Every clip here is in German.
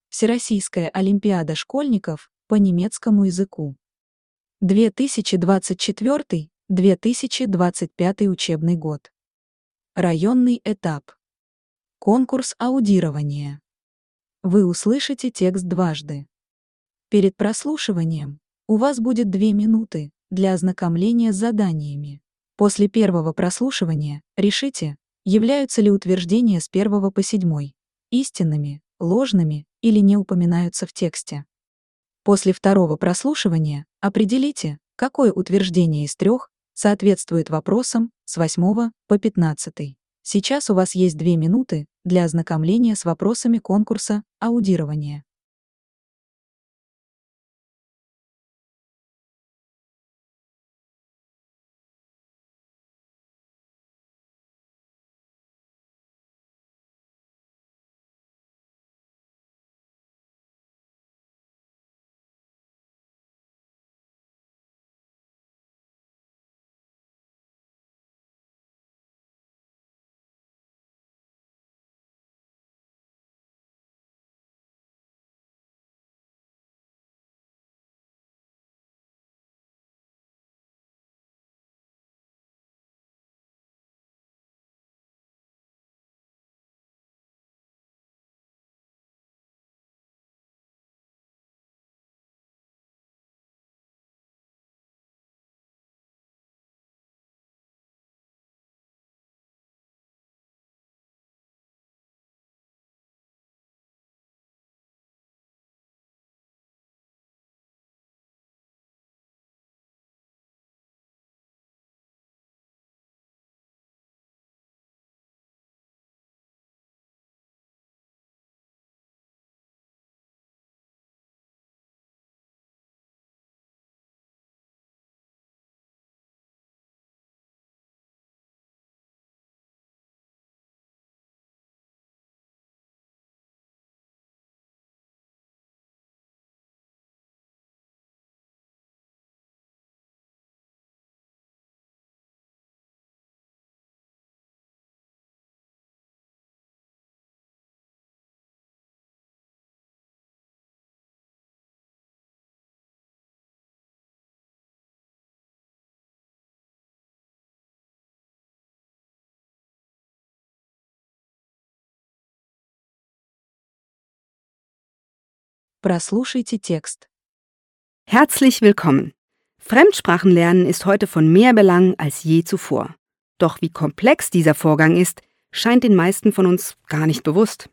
Всероссийская олимпиада школьников по немецкому языку. 2024-2025 учебный год. Районный этап. Конкурс аудирования. Вы услышите текст дважды. Перед прослушиванием у вас будет 2 минуты для ознакомления с заданиями. После первого прослушивания решите, являются ли утверждения с 1 по 7 истинными, ложными или не упоминаются в тексте. После второго прослушивания определите, какое утверждение из 3 соответствует вопросам с 8 по 15. Сейчас у вас есть 2 минуты для ознакомления с вопросами конкурса аудирования. Прослушайте текст. Herzlich willkommen. Fremdsprachenlernen ist heute von mehr Belang als je zuvor. Doch wie komplex dieser Vorgang ist, scheint den meisten von uns gar nicht bewusst.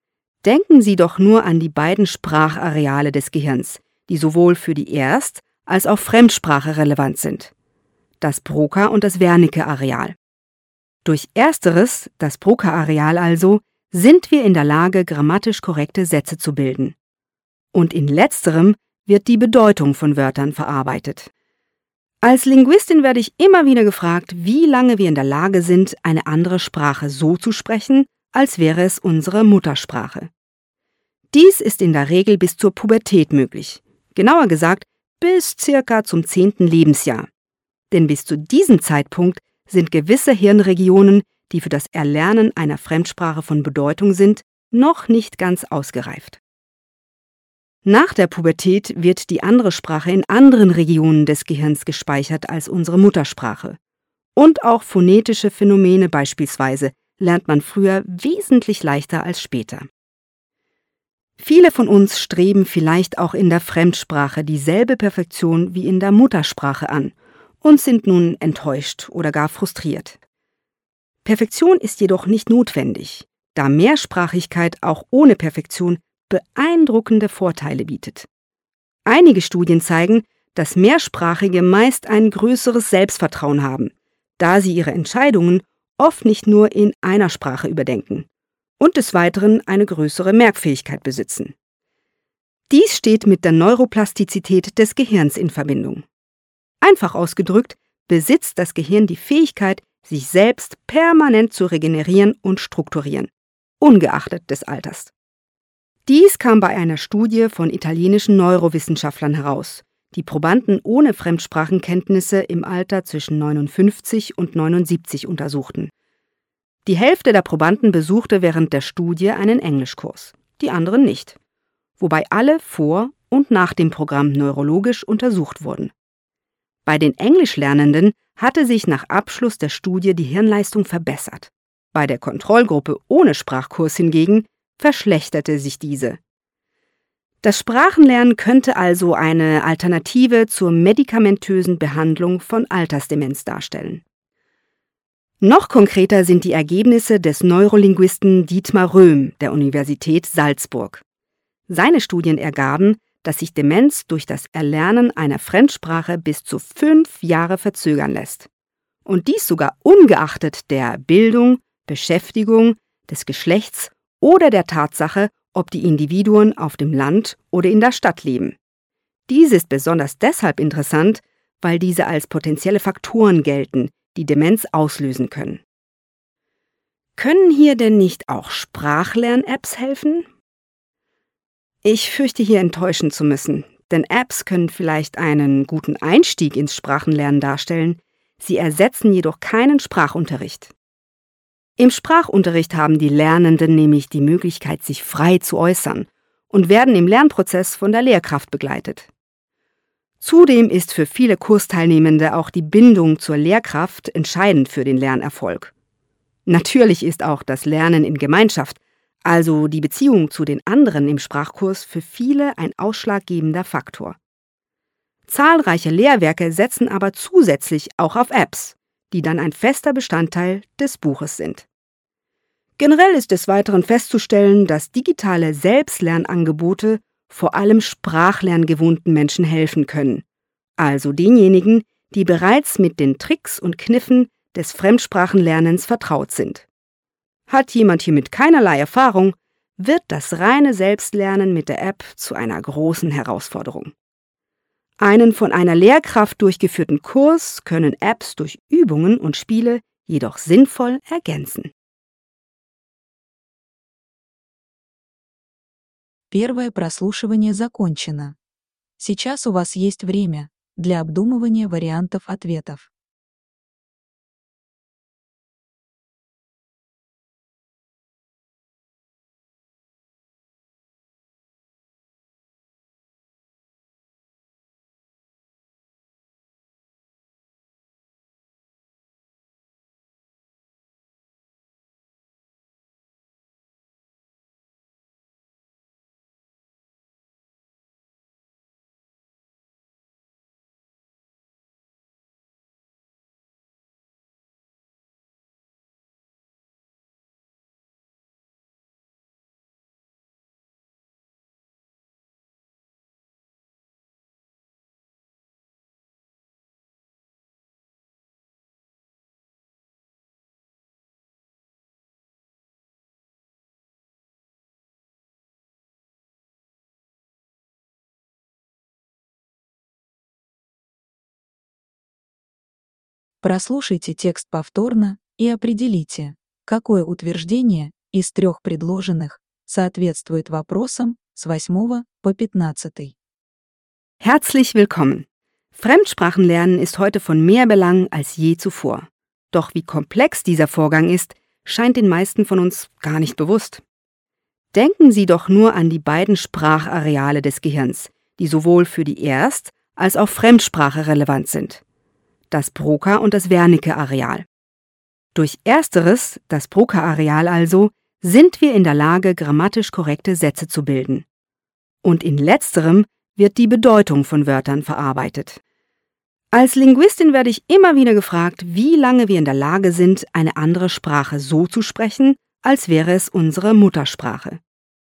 Denken Sie doch nur an die beiden Sprachareale des Gehirns, die sowohl für die Erst- als auch Fremdsprache relevant sind. Das Broca- und das Wernicke-Areal. Durch ersteres, das Broca-Areal also, sind wir in der Lage, grammatisch korrekte Sätze zu bilden. Und in letzterem wird die Bedeutung von Wörtern verarbeitet. Als Linguistin werde ich immer wieder gefragt, wie lange wir in der Lage sind, eine andere Sprache so zu sprechen, als wäre es unsere Muttersprache. Dies ist in der Regel bis zur Pubertät möglich. Genauer gesagt, bis circa zum 10. Lebensjahr. Denn bis zu diesem Zeitpunkt sind gewisse Hirnregionen, die für das Erlernen einer Fremdsprache von Bedeutung sind, noch nicht ganz ausgereift. Nach der Pubertät wird die andere Sprache in anderen Regionen des Gehirns gespeichert als unsere Muttersprache. Und auch phonetische Phänomene beispielsweise lernt man früher wesentlich leichter als später. Viele von uns streben vielleicht auch in der Fremdsprache dieselbe Perfektion wie in der Muttersprache an und sind nun enttäuscht oder gar frustriert. Perfektion ist jedoch nicht notwendig, da Mehrsprachigkeit auch ohne Perfektion beeindruckende Vorteile bietet. Einige Studien zeigen, dass Mehrsprachige meist ein größeres Selbstvertrauen haben, da sie ihre Entscheidungen oft nicht nur in einer Sprache überdenken und des Weiteren eine größere Merkfähigkeit besitzen. Dies steht mit der Neuroplastizität des Gehirns in Verbindung. Einfach ausgedrückt, besitzt das Gehirn die Fähigkeit, sich selbst permanent zu regenerieren und strukturieren, ungeachtet des Alters. Dies kam bei einer Studie von italienischen Neurowissenschaftlern heraus, die Probanden ohne Fremdsprachenkenntnisse im Alter zwischen 59 und 79 untersuchten. Die Hälfte der Probanden besuchte während der Studie einen Englischkurs, die anderen nicht. wobei alle vor und nach dem Programm neurologisch untersucht wurden. Bei den Englischlernenden hatte sich nach Abschluss der Studie die Hirnleistung verbessert. Bei der Kontrollgruppe ohne Sprachkurs hingegen verschlechterte sich diese. Das Sprachenlernen könnte also eine Alternative zur medikamentösen Behandlung von Altersdemenz darstellen. Noch konkreter sind die Ergebnisse des Neurolinguisten Dietmar Röhm der Universität Salzburg. Seine Studien ergaben, dass sich Demenz durch das Erlernen einer Fremdsprache bis zu 5 Jahre verzögern lässt. Und dies sogar ungeachtet der Bildung, Beschäftigung, des Geschlechts oder der Tatsache, ob die Individuen auf dem Land oder in der Stadt leben. Dies ist besonders deshalb interessant, weil diese als potenzielle Faktoren gelten, die Demenz auslösen können. Können hier denn nicht auch Sprachlern-Apps helfen? Ich fürchte, hier enttäuschen zu müssen, denn Apps können vielleicht einen guten Einstieg ins Sprachenlernen darstellen, sie ersetzen jedoch keinen Sprachunterricht. Im Sprachunterricht haben die Lernenden nämlich die Möglichkeit, sich frei zu äußern und werden im Lernprozess von der Lehrkraft begleitet. Zudem ist für viele Kursteilnehmende auch die Bindung zur Lehrkraft entscheidend für den Lernerfolg. Natürlich ist auch das Lernen in Gemeinschaft, also die Beziehung zu den anderen im Sprachkurs, für viele ein ausschlaggebender Faktor. Zahlreiche Lehrwerke setzen aber zusätzlich auch auf Apps, die dann ein fester Bestandteil des Buches sind. Generell ist des Weiteren festzustellen, dass digitale Selbstlernangebote vor allem sprachlerngewohnten Menschen helfen können, also denjenigen, die bereits mit den Tricks und Kniffen des Fremdsprachenlernens vertraut sind. Hat jemand hiermit keinerlei Erfahrung, wird das reine Selbstlernen mit der App zu einer großen Herausforderung. Einen von einer Lehrkraft durchgeführten Kurs können Apps durch Übungen und Spiele jedoch sinnvoll ergänzen. Первое прослушивание закончено. Сейчас у вас есть время для обдумывания вариантов ответов. Прослушайте текст повторно и определите, какое утверждение из 3 предложенных соответствует вопросам с 8 по 15. Herzlich willkommen! Fremdsprachenlernen ist heute von mehr Belang als je zuvor. Doch wie komplex dieser Vorgang ist, scheint den meisten von uns gar nicht bewusst. Denken Sie doch nur an die beiden Sprachareale des Gehirns, die sowohl für die Erst- als auch Fremdsprache relevant sind. Das Broca- und das Wernicke-Areal. Durch ersteres, das Broca-Areal also, sind wir in der Lage, grammatisch korrekte Sätze zu bilden. Und in letzterem wird die Bedeutung von Wörtern verarbeitet. Als Linguistin werde ich immer wieder gefragt, wie lange wir in der Lage sind, eine andere Sprache so zu sprechen, als wäre es unsere Muttersprache.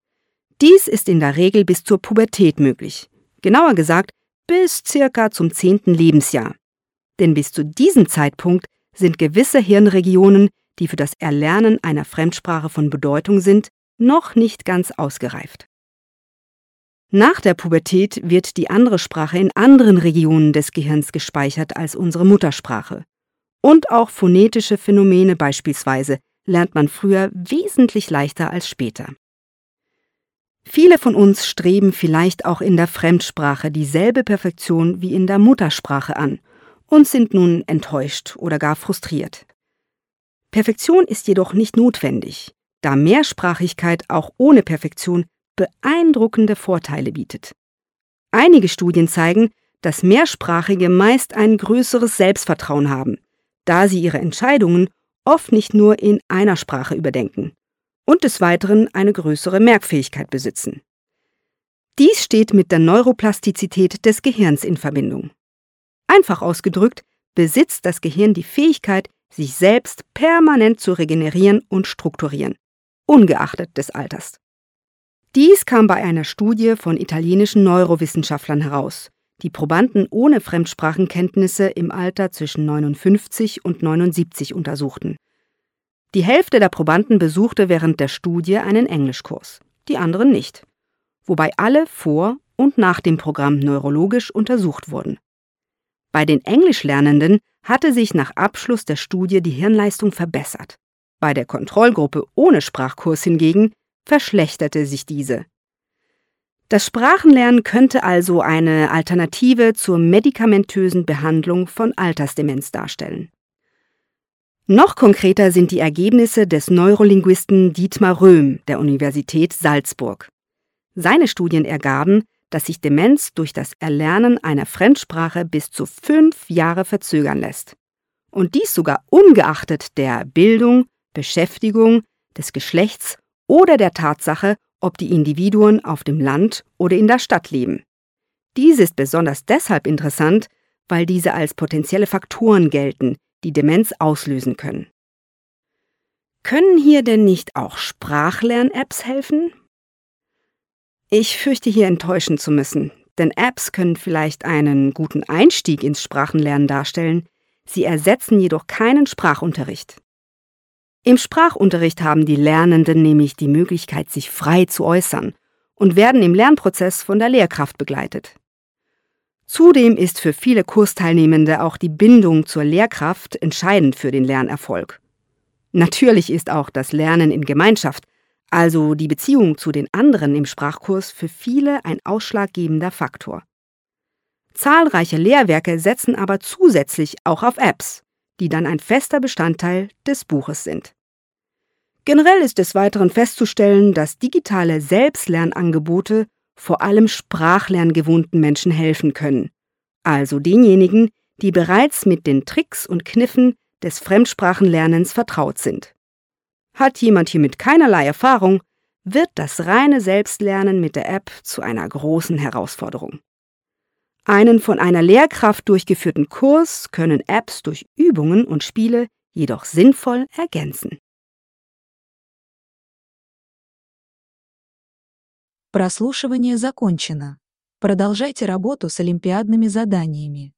Dies ist in der Regel bis zur Pubertät möglich. Genauer gesagt, bis circa zum 10. Lebensjahr. Denn bis zu diesem Zeitpunkt sind gewisse Hirnregionen, die für das Erlernen einer Fremdsprache von Bedeutung sind, noch nicht ganz ausgereift. Nach der Pubertät wird die andere Sprache in anderen Regionen des Gehirns gespeichert als unsere Muttersprache. Und auch phonetische Phänomene beispielsweise lernt man früher wesentlich leichter als später. Viele von uns streben vielleicht auch in der Fremdsprache dieselbe Perfektion wie in der Muttersprache an und sind nun enttäuscht oder gar frustriert. Perfektion ist jedoch nicht notwendig, da Mehrsprachigkeit auch ohne Perfektion beeindruckende Vorteile bietet. Einige Studien zeigen, dass Mehrsprachige meist ein größeres Selbstvertrauen haben, da sie ihre Entscheidungen oft nicht nur in einer Sprache überdenken und des Weiteren eine größere Merkfähigkeit besitzen. Dies steht mit der Neuroplastizität des Gehirns in Verbindung. Einfach ausgedrückt, besitzt das Gehirn die Fähigkeit, sich selbst permanent zu regenerieren und strukturieren, ungeachtet des Alters. Dies kam bei einer Studie von italienischen Neurowissenschaftlern heraus, die Probanden ohne Fremdsprachenkenntnisse im Alter zwischen 59 und 79 untersuchten. Die Hälfte der Probanden besuchte während der Studie einen Englischkurs, die anderen nicht, wobei alle vor und nach dem Programm neurologisch untersucht wurden. Bei den Englischlernenden hatte sich nach Abschluss der Studie die Hirnleistung verbessert. Bei der Kontrollgruppe ohne Sprachkurs hingegen verschlechterte sich diese. Das Sprachenlernen könnte also eine Alternative zur medikamentösen Behandlung von Altersdemenz darstellen. Noch konkreter sind die Ergebnisse des Neurolinguisten Dietmar Röhm der Universität Salzburg. Seine Studien ergaben, dass sich Demenz durch das Erlernen einer Fremdsprache bis zu 5 Jahre verzögern lässt. Und dies sogar ungeachtet der Bildung, Beschäftigung, des Geschlechts oder der Tatsache, ob die Individuen auf dem Land oder in der Stadt leben. Dies ist besonders deshalb interessant, weil diese als potenzielle Faktoren gelten, die Demenz auslösen können. Können hier denn nicht auch Sprachlern-Apps helfen? Ich fürchte, hier enttäuschen zu müssen, denn Apps können vielleicht einen guten Einstieg ins Sprachenlernen darstellen, sie ersetzen jedoch keinen Sprachunterricht. Im Sprachunterricht haben die Lernenden nämlich die Möglichkeit, sich frei zu äußern und werden im Lernprozess von der Lehrkraft begleitet. Zudem ist für viele Kursteilnehmende auch die Bindung zur Lehrkraft entscheidend für den Lernerfolg. Natürlich ist auch das Lernen in Gemeinschaft, also die Beziehung zu den anderen im Sprachkurs, für viele ein ausschlaggebender Faktor. Zahlreiche Lehrwerke setzen aber zusätzlich auch auf Apps, die dann ein fester Bestandteil des Buches sind. Generell ist des Weiteren festzustellen, dass digitale Selbstlernangebote vor allem sprachlerngewohnten Menschen helfen können, also denjenigen, die bereits mit den Tricks und Kniffen des Fremdsprachenlernens vertraut sind. Hat jemand hiermit keinerlei Erfahrung, wird das reine Selbstlernen mit der App zu einer großen Herausforderung. Einen von einer Lehrkraft durchgeführten Kurs können Apps durch Übungen und Spiele jedoch sinnvoll ergänzen. Прослушивание закончено. Продолжайте работу с олимпиадными заданиями.